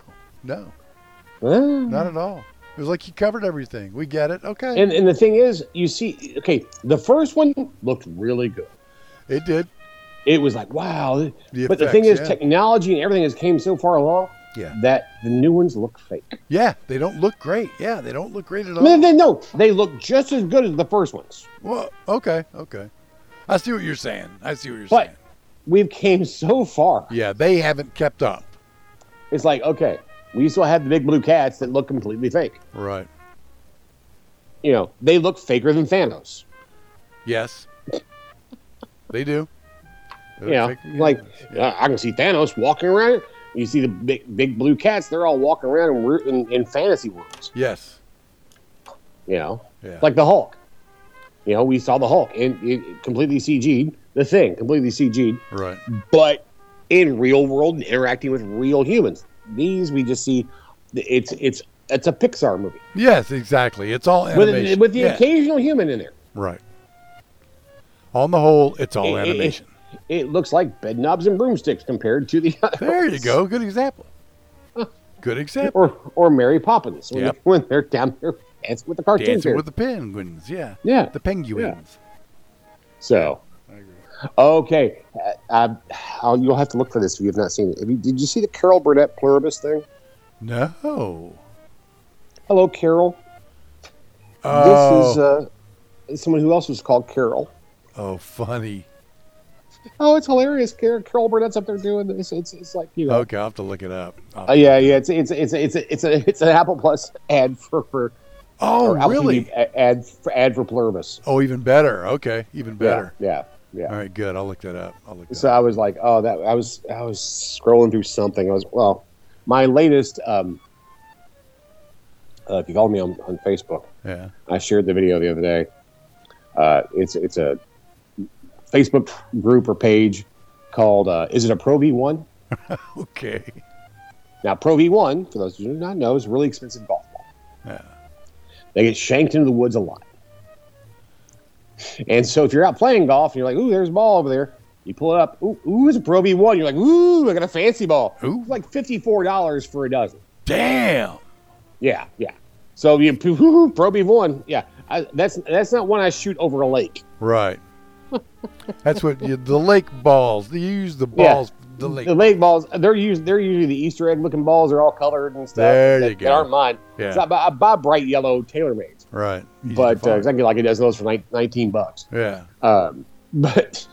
not at all. It was like you covered everything. We get it. Okay. And the thing is, you see, okay, the first one looked really good. It did. It was like, wow. The But the thing is, effects, yeah. technology and everything has came so far along that the new ones look fake. Yeah, they don't look great. Yeah, they don't look great at I all. mean, they look just as good as the first ones. Well, okay. I see what you're saying. But we've came so far. Yeah, they haven't kept up. It's like, okay, we still have the big blue cats that look completely fake. Right. You know, they look faker than Thanos. Yes. They do. You know, like I can see Thanos walking around. You see the big blue cats; they're all walking around in fantasy worlds. Yes. You know, Yeah. like the Hulk. You know, we saw the Hulk and it completely CG'd. The Thing completely CG'd. Right. But in real world, interacting with real humans. These we just see. It's a Pixar movie. Yes, exactly. It's all animation. with the occasional human in there. Right. On the whole, it's all animation. It looks like bed knobs and broomsticks compared to the other There you ones. go. Good example. Good example. Or Mary Poppins Yep. when they're down there dancing with the cartoon Dancing characters. with the penguins. Yeah. Yeah. The penguins. So, okay, you'll have to look for this if you have not seen it. Did you see the Carol Burnett Pluribus thing? No. Hello, Carol. Oh. This is someone who else was called Carol. Oh, funny. Oh, it's hilarious. Carol Burnett's up there doing this. It's like, you know. Okay, I'll have to look it up. Yeah. It's an Apple Plus ad for Oh, or Apple really? TV ad for Pluribus. Oh, even better. Okay, even better. Yeah. All right, good. I'll look that up. So I was like, oh, that I was scrolling through something. My latest. If you follow me on Facebook, Yeah. I shared the video the other day. It's a Facebook group or page called "Is It a Pro V1?" Okay. Now, Pro V1, for those who do not know, is a really expensive golf ball. Yeah. They get shanked into the woods a lot. And so if you're out playing golf and you're like, ooh, there's a ball over there, you pull it up, ooh, it's a Pro V1. You're like, ooh, I got a fancy ball. Ooh. It's like $54 for a dozen. Damn. Yeah. So you Pro V1, yeah. That's not one I shoot over a lake. Right. That's what the lake balls. They use the balls. The lake. The lake balls, they're usually the Easter egg looking balls. They're all colored and stuff. There you That go. aren't mine. Yeah. So I buy bright yellow TaylorMades. Right. Easy to But find. exactly like it does those for $19. Yeah. But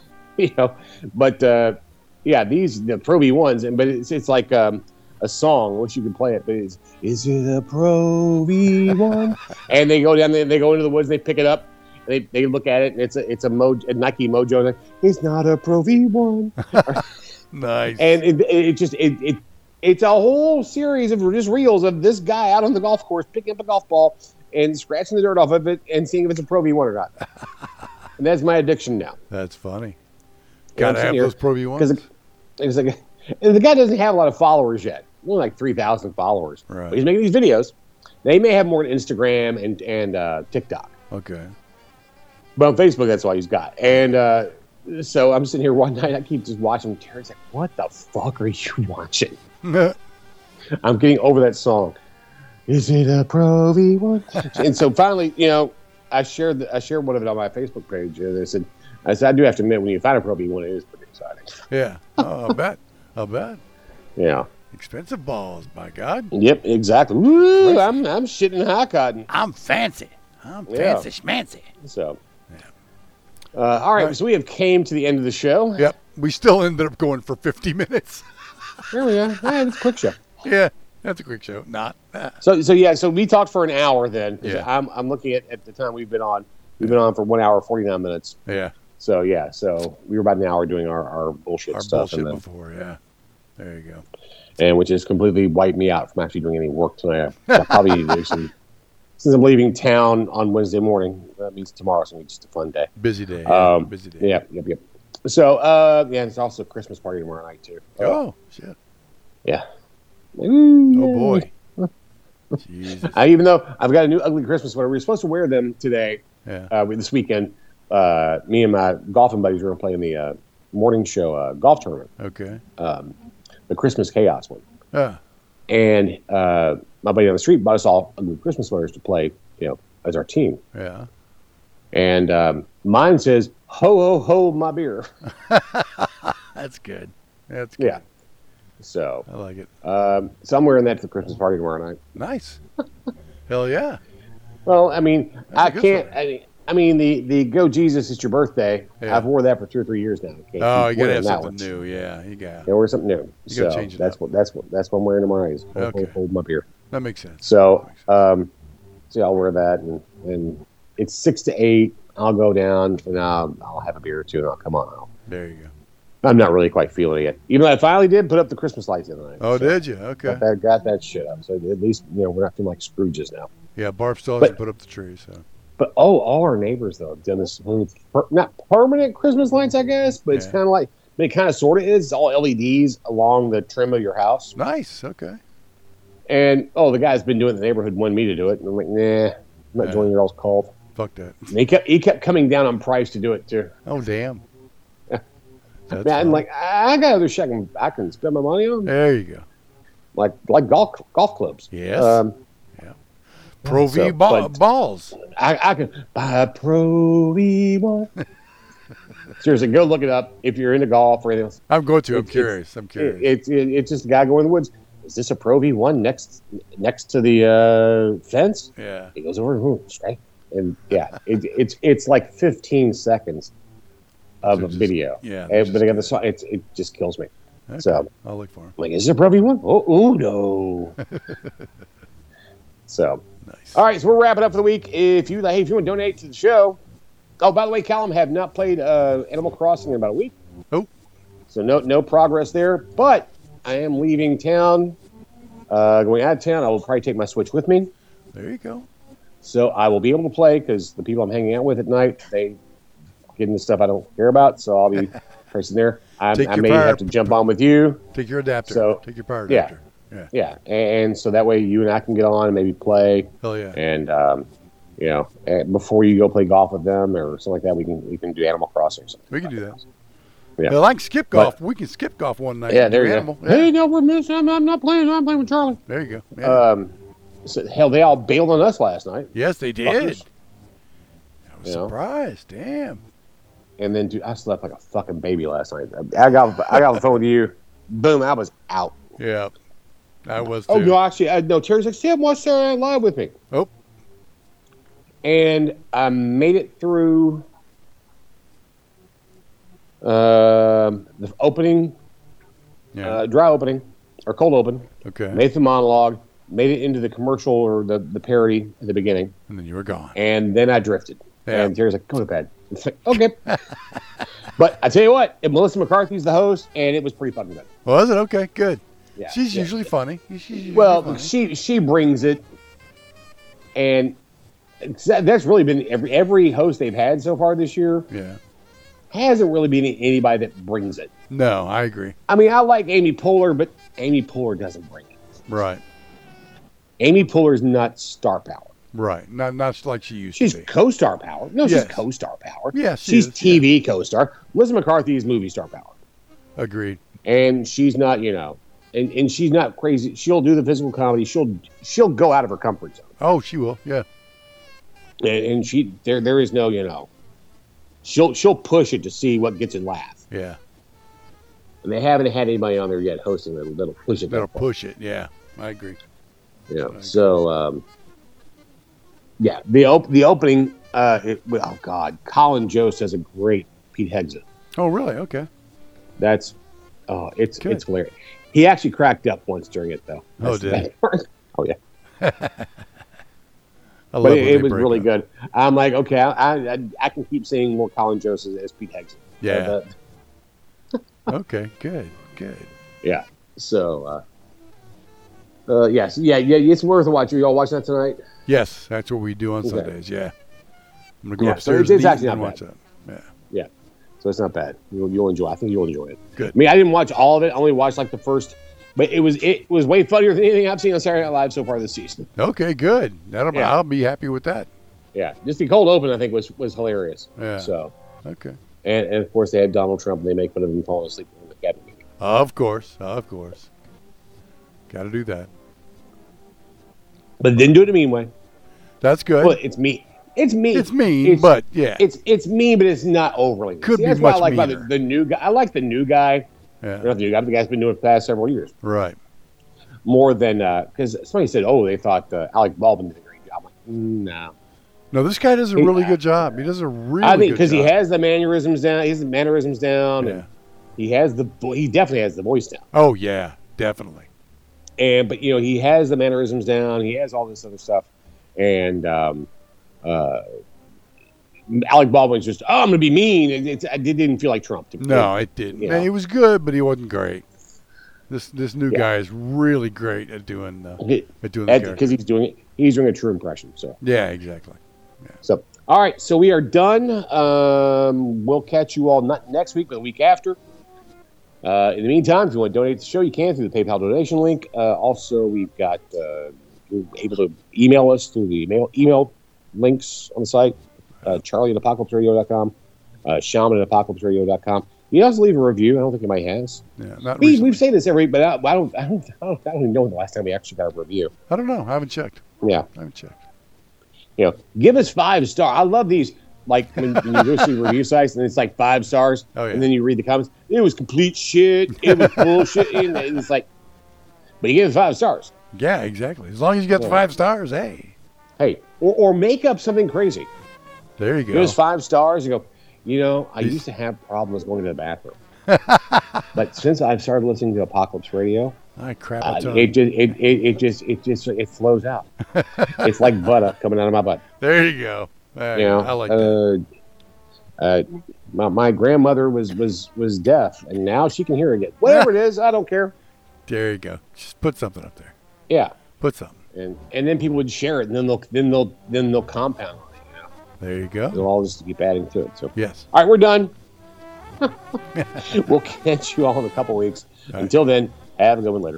the Pro V1s, but it's like a song. Wish you could play it, but is it a Pro V1? And they go down there, they go into the woods, they pick it up, they look at it, and it's a Nike Mojo. Like, it's not a Pro V1. Nice. And it's a whole series of just reels of this guy out on the golf course picking up a golf ball and scratching the dirt off of it and seeing if it's a Pro V1 or not. And that's my addiction now. That's funny. I'm Gotta sitting have here those Pro V1s. It's like, and the guy doesn't have a lot of followers yet. Only like 3,000 followers. Right. But he's making these videos. They may have more on Instagram and TikTok. Okay. But on Facebook, that's all he's got. And so I'm sitting here one night. I keep just watching. Terry's like, "What the fuck are you watching?" I'm getting over that song. Is it a Pro V1? And so finally, I shared one of it on my Facebook page. And I said, I do have to admit, when you find a Pro V1, it is pretty exciting. Yeah. Oh, I'll bet. Yeah. Expensive balls, by God. Yep, exactly. Woo, I'm shitting high cotton. I'm fancy. I'm fancy schmancy. So, all right, so we have came to the end of the show. Yep. We still ended up going for 50 minutes. There we are. Yeah, it's a quick show. Yeah, that's a quick show. Not. So we talked for an hour then. Yeah. I'm looking at the time we've been on. We've been on for 1 hour, 49 minutes. Yeah. So we were about an hour doing our bullshit stuff. Bullshit before, yeah. There you go. And which has completely wiped me out from actually doing any work tonight. I probably need to do some. Since I'm leaving town on Wednesday morning, that means tomorrow's going to be just a fun day. Busy day. Busy day. Yep. So, it's also a Christmas party tomorrow night, too. Oh, shit. Yeah. Ooh, oh, boy. Jesus. Even though I've got a new ugly Christmas sweater, we were supposed to wear them today, this weekend. Me and my golfing buddies were going to play in the morning show golf tournament. Okay. The Christmas Chaos one. Yeah. And my buddy on the street bought us all ugly Christmas sweaters to play, as our team. Yeah. And mine says, ho, ho, ho, my beer. That's good. That's good. Yeah. So. I like it. So I'm wearing that to the Christmas party tomorrow night. Nice. Hell yeah. Well, I mean, That's I can't. I mean, the Go Jesus, it's your birthday. Yeah. I've wore that for 2 or 3 years now. You gotta have something new. Yeah, you got. Yeah, wear something new. You gotta change it that's up. what I'm wearing tomorrow. Is hold my beer. That makes sense. So, I'll wear that, and it's 6 to 8. I'll go down and I'll have a beer or two, and I'll come on out. There you go. I'm not really quite feeling it yet. Even though I finally did put up the Christmas lights the other night. Oh, did you? Okay. Got that shit up. So at least we're not feeling like Scrooges now. Yeah, Barb still hasn't put up the tree, so. But all our neighbors though have done this not permanent Christmas lights, I guess, but it's kind of like it kind of sort of is. It's all LEDs along the trim of your house. Nice. Okay. And the guy's been doing it in the neighborhood, wanted me to do it, and I'm like, nah, I'm not joining your all's cult. Fuck that. And he kept coming down on price to do it too. Oh damn. I'm like, I got other shit I can spend my money on. There you go. Like golf clubs. Yes. Pro V balls. I can buy a Pro V1. Seriously, go look it up if you're into golf or anything else. I'm going to. I'm curious. It's just a guy going in the woods. Is this a Pro V1 next to the fence? Yeah. He goes over straight, and it's like 15 seconds of a video. Yeah. But again, the song it just kills me. Okay. So I'll look for him. Like, is it a Pro V1? Oh no. So. Nice. All right, so we're wrapping up for the week. If you want to donate to the show, by the way, Callum have not played Animal Crossing in about a week. Oh, so no progress there. But I am leaving town, going out of town. I will probably take my Switch with me. There you go. So I will be able to play because the people I'm hanging out with at night, they get into stuff I don't care about. So I'll be pressing there. I may have to jump on with you. Take your adapter. So take your power adapter. Yeah, and so that way you and I can get on and maybe play. Hell yeah! And before you go play golf with them or something like that, we can do Animal Crossing or something. We can do that. Yeah, like skip golf. We can skip golf one night. Yeah, there you go. Yeah. Hey, no, we're missing. I'm not playing. I'm playing with Charlie. There you go. Yeah. So, hell, they all bailed on us last night. Yes, they did. Fuckers. I was surprised. Damn. And then, dude, I slept like a fucking baby last night. I got on the phone with you. Boom, I was out. Yeah. I was too. Oh, no, actually, no, Terry's like, Sam, watch live with me. Oh. And I made it through the opening, dry opening, or cold open. Okay. Made the monologue, made it into the commercial or the parody at the beginning. And then you were gone. And then I drifted. Yeah. And Terry's like, go to bed. It's like, okay. But I tell you what, Melissa McCarthy's the host, and it was pretty fucking good. Was it? Okay, good. Yeah, She's usually funny. Well, she brings it, and that's really been every host they've had so far this year. Yeah, hasn't really been anybody that brings it. No, I agree. I mean, I like Amy Poehler, but Amy Poehler doesn't bring it. Right. Amy Poehler's not star power. Right. Not like she used She's to be. co-star power. No, Yes. she's co-star power. Yeah, she's is, TV co-star. Melissa McCarthy is movie star power. Agreed. And she's not, and she's not crazy. She'll do the physical comedy. She'll go out of her comfort zone. Oh, she will. Yeah. And she there is no, she'll push it to see what gets a laugh. Yeah. And they haven't had anybody on there yet hosting that'll push it. That'll push it. Yeah, I agree. So the opening. Oh God, Colin Jost has a great Pete Hegza. Oh, really? Okay. It's hilarious. He actually cracked up once during it though. Oh, did he? Oh yeah. But it was really good. I'm like, okay, I can keep seeing more Colin Jost as Pete Hegza. Yeah. Okay. Good. Yeah. So. Yes. Yeah. It's worth a watch. Are y'all watching that tonight? Yes, that's what we do on Sundays. Yeah. I'm gonna go So upstairs it's and actually not watch bad. that. Yeah. So it's not bad. You'll enjoy. I think you'll enjoy it. Good. I mean, I didn't watch all of it. I only watched like the first, but it was way funnier than anything I've seen on Saturday Night Live so far this season. Okay, good. I'll be happy with that. Yeah, just the cold open I think was hilarious. Yeah. So okay. And of course they had Donald Trump and they make fun of him falling asleep in the cabinet meeting. Of course. Got to do that. But didn't do it a mean way. That's good. Well, it's mean. It's mean. But yeah. It's mean, but it's not overly mean. Could be that's much what I like meaner. about the new guy. I like the new guy. Yeah. Not the new guy, but the guy's been doing it for the past several years. Right. More than because somebody said, they thought Alec Baldwin did a great job. I'm like, no. No, this guy does a really good job. He does a really I think good because he job. has the mannerisms down. He has the mannerisms down, and he definitely has the voice down. Oh yeah, definitely. But he has the mannerisms down. He has all this other stuff, and Alec Baldwin's just, I'm going to be mean. It didn't feel like Trump to me. No, it didn't. Man, he was good, but he wasn't great. This new guy is really great at doing the because he's doing a true impression. So yeah, exactly. Yeah. So all right, so we are done. We'll catch you all not next week, but the week after. In the meantime, if you want to donate to the show, you can through the PayPal donation link. Also, we've got you're able to email us through the email links on the site. Charlie at apocalypseradio.com, Shaman at apocalypseradio.com. You can also leave a review. I don't think anybody has. Yeah, we've said this every week, but I don't even know when the last time we actually got a review. I don't know. I haven't checked. Yeah, I haven't checked. Give us 5 stars. I love these. Like when you go to review sites and it's like 5 stars, and then you read the comments. It was complete shit. It was bullshit. And it's like, but you give it 5 stars. Yeah, exactly. As long as you get the 5 stars, hey, or make up something crazy. There you go. Give us 5 stars. You go. I used to have problems going to the bathroom, but since I've started listening to Apocalypse Radio, it flows out. It's like butter coming out of my butt. There you go. I like that. My grandmother was deaf, and now she can hear again. Whatever it is, I don't care. There you go. Just put something up there. Yeah, put something, and then people would share it, and then they'll compound on it. There you go. They'll all just keep adding to it. So yes. All right, we're done. We'll catch you all in a couple weeks. Until then, have a good one later.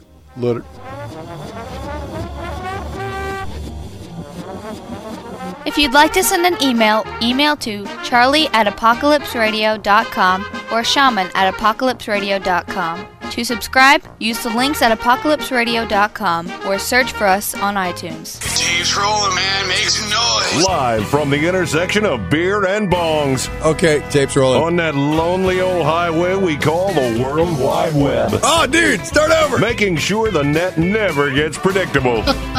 If you'd like to send an email to charlie@apocalypseradio.com or shaman@apocalypseradio.com. To subscribe, use the links at apocalypseradio.com or search for us on iTunes. Tape's rolling, man. Make some noise. Live from the intersection of beer and bongs. Okay, tape's rolling. On that lonely old highway we call the World Wide Web. Oh, dude, start over. Making sure the net never gets predictable.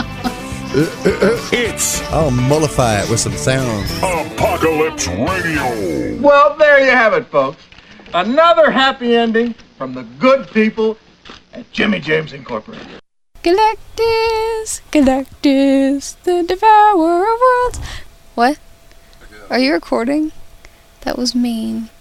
It's... I'll mollify it with some sound. Apocalypse Radio. Well, there you have it, folks. Another happy ending from the good people at Jimmy James Incorporated. Galactus, the devourer of worlds. What? Are you recording? That was mean.